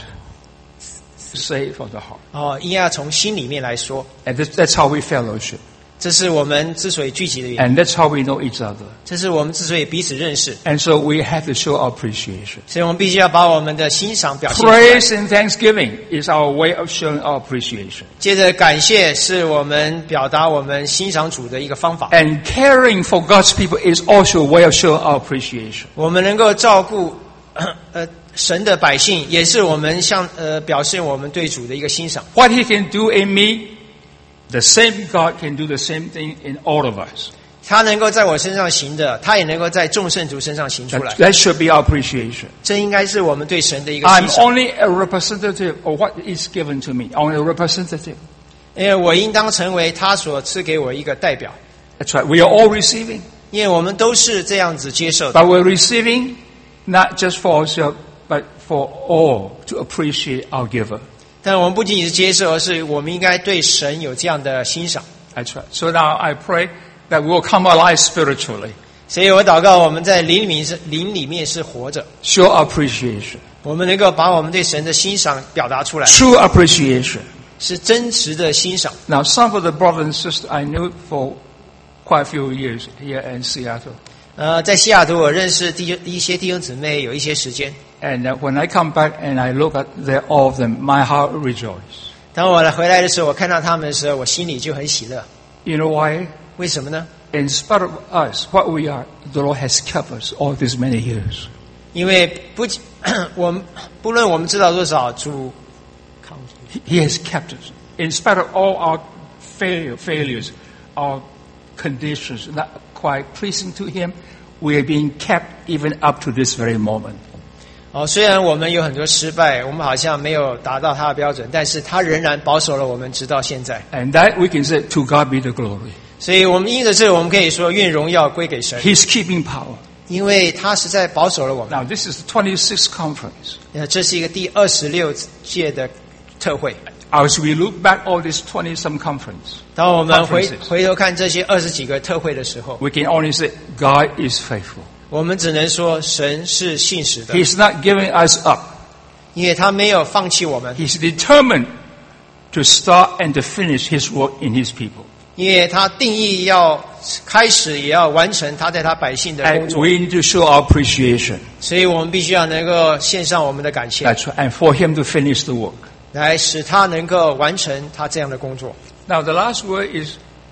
Speaker 1: Say it from the heart.
Speaker 2: 哦，应该要从心里面来说，
Speaker 1: And this, that's how we fellowship.
Speaker 2: 这是我们之所以聚集的原因，
Speaker 1: And that's how we know each other.
Speaker 2: 这是我们之所以彼此认识。
Speaker 1: And so we have to show our appreciation.
Speaker 2: 所以我们必须要把我们的欣赏表现出来。
Speaker 1: Praise and thanksgiving is our way of showing our appreciation.
Speaker 2: 接着感谢是我们表达我们欣赏主的一个方法。
Speaker 1: And caring for God's people is also a way of showing our appreciation.
Speaker 2: 我们能够照顾呃神的百姓，也是我们向呃表现我们对主的一个欣赏。
Speaker 1: What He can do in me, the same God can do the same thing in all of us.
Speaker 2: 他能够在我身上行的，他也能够在众圣徒身上行出
Speaker 1: That,
Speaker 2: 来。
Speaker 1: that should be our appreciation.
Speaker 2: 这应该是我们对神的一个
Speaker 1: I'm
Speaker 2: 欣赏。
Speaker 1: only a representative of what is given to me. Only a representative.
Speaker 2: 因为我应当成为他所赐给我一个代表，
Speaker 1: That's right. We are all receiving.
Speaker 2: 因为我们都是这样子接受的。
Speaker 1: But we're receiving not just for ourselves, but for all to appreciate our giver.
Speaker 2: 但我们不仅仅是接受，而是我们应该对神有这样的欣赏。
Speaker 1: That's right. So now I pray that we will come alive spiritually.
Speaker 2: 所以我祷告，我们在灵里面是灵里面是活着，
Speaker 1: Show appreciation.
Speaker 2: 我们能够把我们对神的欣赏表达出来，
Speaker 1: True appreciation.
Speaker 2: 是真实的欣赏。
Speaker 1: Now, some of the brothers and sisters I knew for quite a few years here in Seattle.
Speaker 2: 呃，在西雅图，我认识弟兄一些弟兄姊妹有一些时间。
Speaker 1: And uh, when I come back and I look at the, all of them, my heart rejoices.
Speaker 2: 当我来回来的时候，我看到他们的时候，我心里就很喜乐。
Speaker 1: You know why?
Speaker 2: 为什么呢？
Speaker 1: In spite of us, what we are, the Lord has kept us all these many years.
Speaker 2: 因为不，我们不论我们知道多少，主
Speaker 1: He he has kept us. In spite of all our failure, failures, our conditions not quite pleasing to Him, we are being kept even up to this very moment.
Speaker 2: 哦，虽然我们有很多失败，我们好像没有达到他的标准，但是他仍然保守了我们直到现在。
Speaker 1: And that we can say, to God be the glory.
Speaker 2: 所以我们因着这个，我们可以说愿荣耀归给神，
Speaker 1: He's keeping power.
Speaker 2: 因为他实在保守了我们。
Speaker 1: Now, this is the twenty-sixth conference.
Speaker 2: 呃，这是一个第二十六届的特会。
Speaker 1: As we look back all this twenty-some conference,
Speaker 2: 当我们回
Speaker 1: conferences,
Speaker 2: 回头看这些二十几个特会的时候，
Speaker 1: we can only say, God is faithful.
Speaker 2: 我们只能说神是信实的，
Speaker 1: He's not giving us up.
Speaker 2: 因为他没有放弃我们，
Speaker 1: He's determined to start and to finish His work in His people.
Speaker 2: 因为他定义要开始也要完成他在他百姓的工
Speaker 1: And
Speaker 2: 作，
Speaker 1: we need to show our appreciation.
Speaker 2: 所以我们必须要能够献上我们的感谢，
Speaker 1: That's right. And for Him to finish the work.
Speaker 2: 来使他能够完成他这样的工作。
Speaker 1: Now, the last word is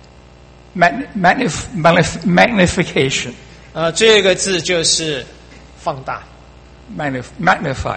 Speaker 1: mag- magnif- magnif- magnification.
Speaker 2: 呃，最后一个字就是放大、
Speaker 1: Magnif- magnify.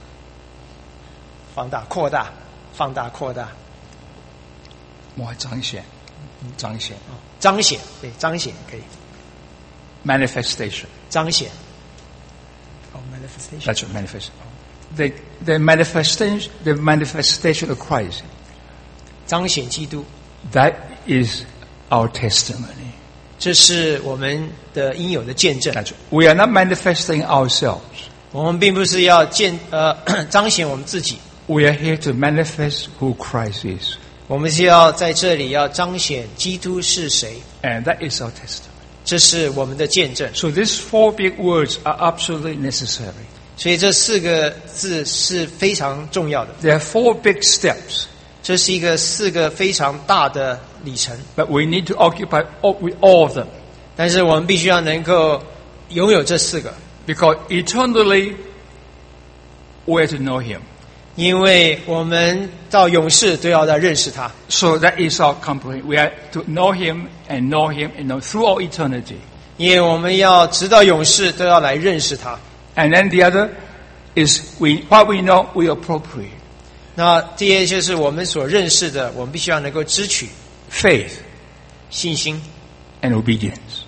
Speaker 2: 放大、扩大、放大、扩大、
Speaker 1: 哇，彰显，彰显，
Speaker 2: 彰显，对，彰显可以，
Speaker 1: manifestation.
Speaker 2: 彰显。哦 ，manifestation。
Speaker 1: That's what manifestation. The, the manifestation, the manifestation of Christ.
Speaker 2: 彰显基督，
Speaker 1: That is our testimony.
Speaker 2: 这是我们的应有的见证。
Speaker 1: That's, we are not manifesting ourselves.
Speaker 2: 我们并不是要见呃彰显我们自己，
Speaker 1: We are here to manifest who Christ is.
Speaker 2: 我们是要在这里要彰显基督是谁，
Speaker 1: And that is our testimony.
Speaker 2: 这是我们的见证。
Speaker 1: So these four big words are absolutely necessary.
Speaker 2: 所以这四个字是非常重要的，
Speaker 1: There are four big steps,
Speaker 2: 这是一个四个非常大的里程。
Speaker 1: but we need to occupy all, with all of them.
Speaker 2: 但是我们必须要能够拥有这四个，
Speaker 1: Because eternally, we are to know Him.
Speaker 2: 因为我们到永世都要来认识他。
Speaker 1: So that is our comprehension. We are to know Him and know Him and know through all eternity.
Speaker 2: 因为我们要直到永世都要来认识他。
Speaker 1: And then the other is we what we know we appropriate.
Speaker 2: 那第二就是我们所认识的，我们必须要能够支取
Speaker 1: Faith
Speaker 2: 信心，
Speaker 1: and obedience.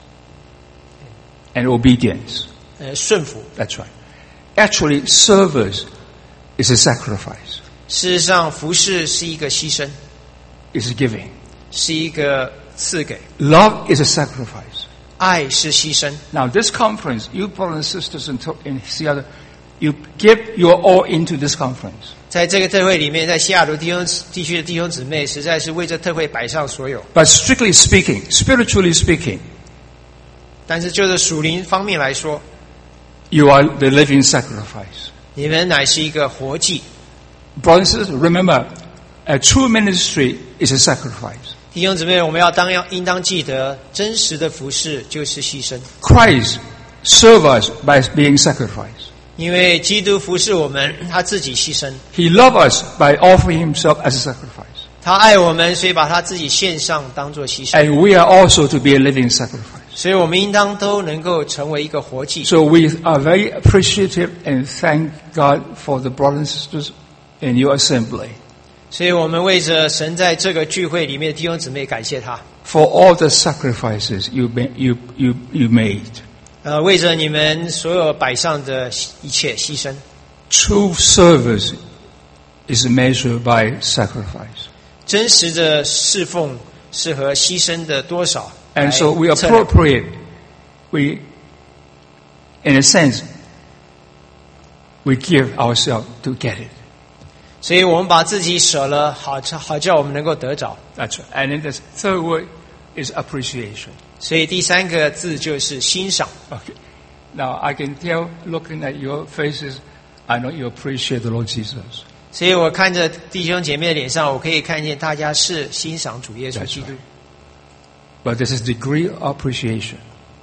Speaker 1: And obedience.
Speaker 2: 呃，顺服。
Speaker 1: That's right. Actually, service is a sacrifice.
Speaker 2: 事实上，服侍是一个牺牲，
Speaker 1: It's giving.
Speaker 2: 是一个赐给。
Speaker 1: Love is a sacrifice.
Speaker 2: 爱是牺牲。
Speaker 1: Now, this conference, you brothers and sisters in, in Seattle, you give your all into this conference.
Speaker 2: 在这个特会里面，在西雅图弟兄地区的弟兄姊妹，实在是为这特会摆上所有。
Speaker 1: But strictly speaking, spiritually speaking,
Speaker 2: 但是就是属灵方面来说，
Speaker 1: you are the living sacrifice.
Speaker 2: 你们乃是一个活祭。
Speaker 1: Brothers and sisters, remember, a true ministry is a sacrifice.
Speaker 2: 弟兄姊妹，我们要当要应当记得，真实的服侍就是牺牲。
Speaker 1: Christ served us by being sacrificed.
Speaker 2: 因为基督服侍我们，他自己牺牲，
Speaker 1: He loved us by offering Himself as a sacrifice.
Speaker 2: 他爱我们，所以把他自己献上，当作牺牲。
Speaker 1: And we are also to be a living sacrifice.
Speaker 2: 所以我们应当都能够成为一个活祭。
Speaker 1: So we are very appreciative and thank God for the brothers and sisters in your assembly.
Speaker 2: 所以我们为着神在这个聚会里面的弟兄姊妹感谢他，
Speaker 1: For all the sacrifices you, you, you, you made.
Speaker 2: 呃，为着你们所有摆上的一切牺牲。
Speaker 1: True service is measured by sacrifice.
Speaker 2: 真实的侍奉是和牺牲的多少来
Speaker 1: And so we
Speaker 2: 测量。
Speaker 1: appropriate, we, in a sense, we give ourselves to get it.
Speaker 2: 所以我们把自己舍了，好好叫我们能够得着。
Speaker 1: That's right. And then the third word is appreciation.
Speaker 2: 所以第三个字就是欣赏。
Speaker 1: Okay. Now I can tell, looking at your faces, I know you appreciate the Lord Jesus.
Speaker 2: 所以我看着弟兄姐妹的脸上，我可以看见大家是欣赏主耶稣基督。
Speaker 1: But there's a degree of appreciation.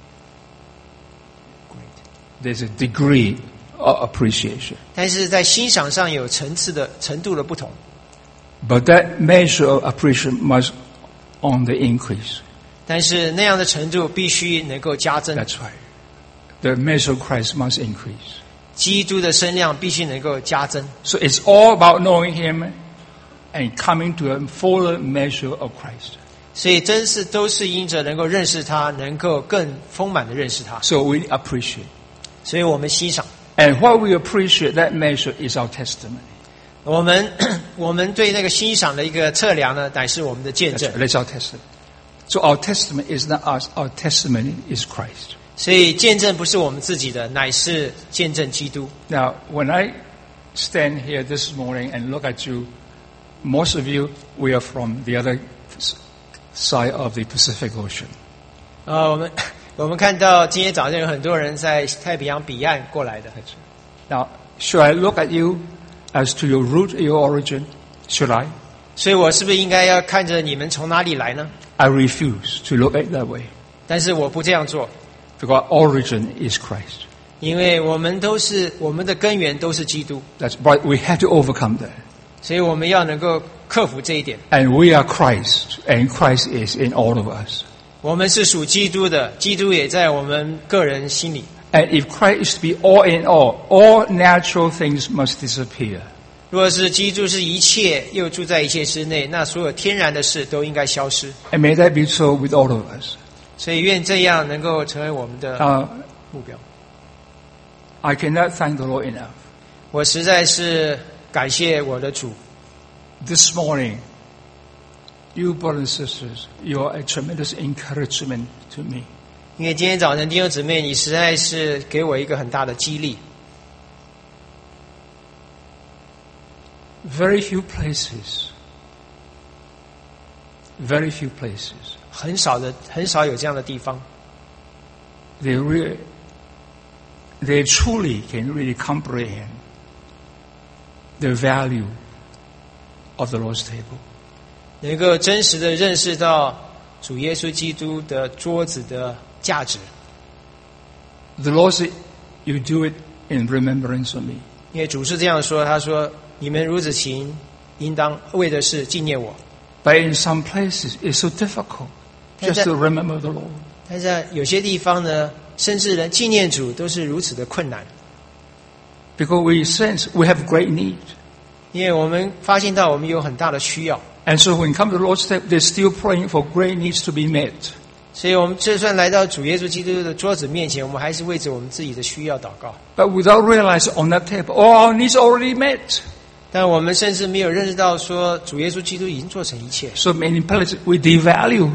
Speaker 1: There's a degree of appreciation.
Speaker 2: 但是在欣赏上有层次的程度的不同。
Speaker 1: But that measure of appreciation must on the increase.
Speaker 2: 但是那样的程度必须能够加增。
Speaker 1: That's right. The measure of Christ must increase.
Speaker 2: 基督的声量必须能够加增。
Speaker 1: So it's all about knowing Him and coming to a fuller measure of Christ.
Speaker 2: 所以真是都是因着能够认识他，能够更丰满的认识他。
Speaker 1: So we appreciate.
Speaker 2: 所以我们欣赏。
Speaker 1: And what we appreciate, that measure is our testimony.
Speaker 2: 我们我们对那个欣赏的一个测量呢，乃是我们的见
Speaker 1: That's,
Speaker 2: 证。
Speaker 1: right. That's our testimony. So our testimony is not us. Our testimony is Christ.
Speaker 2: 所以见证不是我们自己的，乃是见证基督。
Speaker 1: Now, when I stand here this morning and look at you, most of you, we are from the other side of the Pacific Ocean.
Speaker 2: 呃，我们我们看到今天早上有很多人在太平洋彼岸过来的。
Speaker 1: Now, should I look at you as to your root, your origin? Should I?
Speaker 2: 所以我是不是应该要看着你们从哪里来呢？
Speaker 1: I refuse to look at it that way.
Speaker 2: 但是我不这样做，
Speaker 1: Because origin is Christ.
Speaker 2: 因为我们都是我们的根源都是基督，
Speaker 1: That's but we have to overcome that.
Speaker 2: 所以我们要能够克服这一点。
Speaker 1: And we are Christ, and Christ is in all of us.
Speaker 2: 我们是属基督的，基督也在我们个人心里。
Speaker 1: And if Christ is to be all in all, all natural things must disappear.
Speaker 2: 若是基督是一切，又住在一切之内，那所有天然的事都应该消失。
Speaker 1: And may that be so with all of us.
Speaker 2: 所以愿这样能够成为我们的
Speaker 1: Uh,
Speaker 2: 目标。
Speaker 1: I cannot thank the Lord enough.
Speaker 2: 我实在是感谢我的主。
Speaker 1: This morning, you brothers and sisters, you are a tremendous encouragement to me.
Speaker 2: 因为今天早晨弟兄姊妹，你实在是给我一个很大的激励。
Speaker 1: Very few places, very few places,
Speaker 2: 很少的，很少有这样的地方，
Speaker 1: they really, they truly can really comprehend the value of the Lord's table.
Speaker 2: 能够真实的认识到主耶稣基督的桌子的价值。
Speaker 1: The Lord said, you do it in remembrance of me.
Speaker 2: 因为主是这样说，他说你们如此行，应当为的是纪念我。
Speaker 1: But in some places, it's so difficult just to remember the Lord.
Speaker 2: 但在有些地方呢，甚至连纪念主都是如此的困难，
Speaker 1: Because we sense we have great need.
Speaker 2: 因为我们发现到我们有很大的需要，
Speaker 1: And so when you come to the Lord's table, they're still praying for great needs to be met.
Speaker 2: 所以我们就算来到主耶稣基督的桌子面前，我们还是为着我们自己的需要祷告。
Speaker 1: But without realizing on that table, all our needs are already met.
Speaker 2: 但我们甚至没有认识到说，主耶稣基督已经做成一切，
Speaker 1: So many places we devalue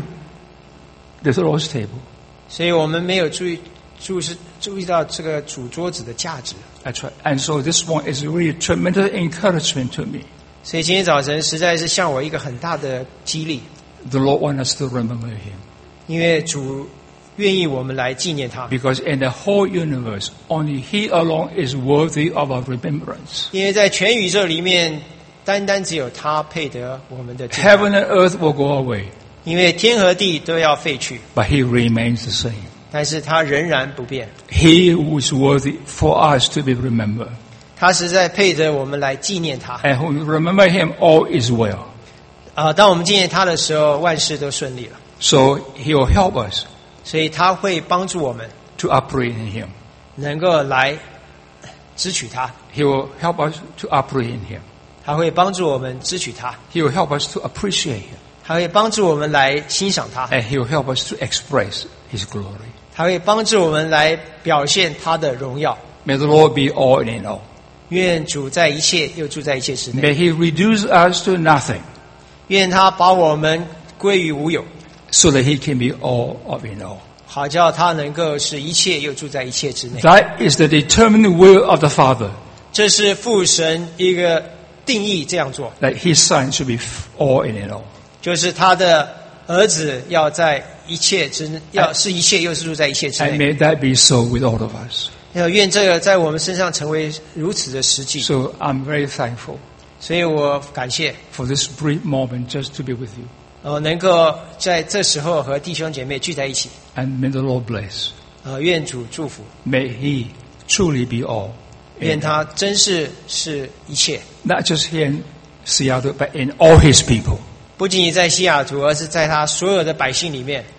Speaker 1: the Lord's table.
Speaker 2: 所以我们没有注意注视注意到这个主桌子的价值。
Speaker 1: That's right. And so this one is really a tremendous encouragement to me.
Speaker 2: 所以今天早晨实在是向我一个很大的激励，
Speaker 1: The Lord wants us to remember Him.
Speaker 2: 因为主愿意我们来纪念他。
Speaker 1: Because in the whole universe, only He alone is worthy of our remembrance.
Speaker 2: 因为在全宇宙里面，单单只有他配得我们的敬拜。
Speaker 1: Heaven and earth will go away,
Speaker 2: 因为天和地都要废去，
Speaker 1: but He remains the same.
Speaker 2: 但是他仍然不变。
Speaker 1: He who is worthy for us to be remembered.
Speaker 2: 他实在配得我们来纪念他。
Speaker 1: And when we remember Him, all is well.
Speaker 2: 啊、当我们纪念他的时候，万事都顺利了。
Speaker 1: So He will help us
Speaker 2: 所以他会帮助我们
Speaker 1: to operate in Him.
Speaker 2: 能够来支取他，
Speaker 1: He will help us to operate in Him.
Speaker 2: 他会帮助我们支取他，
Speaker 1: He will help us to appreciate Him.
Speaker 2: 他会帮助我们来欣赏他，
Speaker 1: And He will help us to express His glory.
Speaker 2: 他会帮助我们来表现他的荣耀。
Speaker 1: May the Lord be all in all.
Speaker 2: 愿主在一切又住在一切之内，
Speaker 1: May He reduce us to nothing
Speaker 2: 愿他把我们归于无有，
Speaker 1: so that He can be all of in all.
Speaker 2: 好叫他能够使一切又住在一切之内。
Speaker 1: That is the determined will of the Father,
Speaker 2: 这是父神一个定义，这样做
Speaker 1: that His Son should be all in all.
Speaker 2: 就是他的儿子要在一切之要是一切又是住在一切之
Speaker 1: And
Speaker 2: 内。
Speaker 1: may that be so with all of us.
Speaker 2: 要愿这个在我们身上成为如此的实际。
Speaker 1: So I'm very thankful
Speaker 2: 所以我感谢
Speaker 1: for this brief moment just to be with you.
Speaker 2: 呃能够在这时候和弟兄姐妹聚在一起。
Speaker 1: And may the Lord bless.
Speaker 2: 呃，愿主祝福，
Speaker 1: May He truly be all.
Speaker 2: 愿他真是是一切，
Speaker 1: Not just here in Seattle, but in all His people.
Speaker 2: 不仅仅在西雅图，而是在他所有的百姓里面。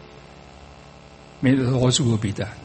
Speaker 1: May the Lord's will be done.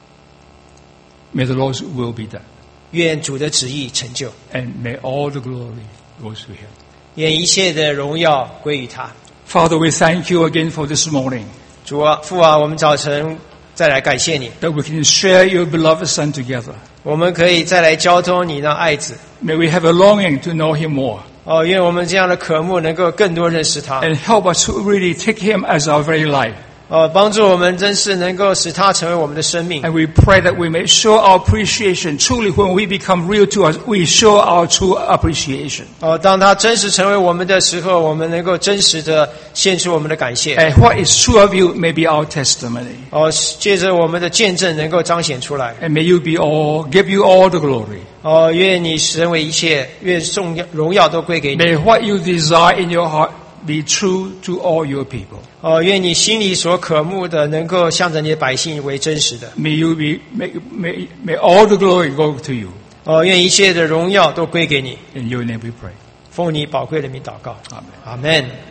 Speaker 1: May the Lord's will be done.
Speaker 2: 愿主的旨意成就，
Speaker 1: And may all the glory go to Him.
Speaker 2: 愿一切的荣耀归于他。
Speaker 1: Father, we thank you again for this morning,
Speaker 2: 主啊，父啊，我们早晨再来感谢你，
Speaker 1: that we can share your beloved Son together.
Speaker 2: 我们可以再来交通你那爱子。
Speaker 1: May we have a longing to know Him more
Speaker 2: 哦，愿我们这样的渴慕能够更多认识他。
Speaker 1: and help us to really take Him as our very life.
Speaker 2: 哦，帮助我们真是能够使他成为我们的生命。
Speaker 1: And we pray that we may show our appreciation. Truly, when we become real to us, we show our true appreciation.
Speaker 2: 哦，当他真实成为我们的时候，我们能够真实的献出我们的感谢。
Speaker 1: And what is true of you may be our testimony.
Speaker 2: 哦，借着我们的见证能够彰显出来。
Speaker 1: And may you be all, give you all the glory.
Speaker 2: 哦，愿你成为一切，愿颂荣耀都归给你。
Speaker 1: May what you desire in your heart be true to all your people.
Speaker 2: 哦，愿你心里所渴慕的，能够向着你的百姓为真实的。
Speaker 1: May you be, may, may, may all the glory go to you.
Speaker 2: 哦，愿一切的荣耀都归给你。
Speaker 1: In your name we pray.
Speaker 2: 奉你宝贵的名祷告，
Speaker 1: Amen.
Speaker 2: 阿门。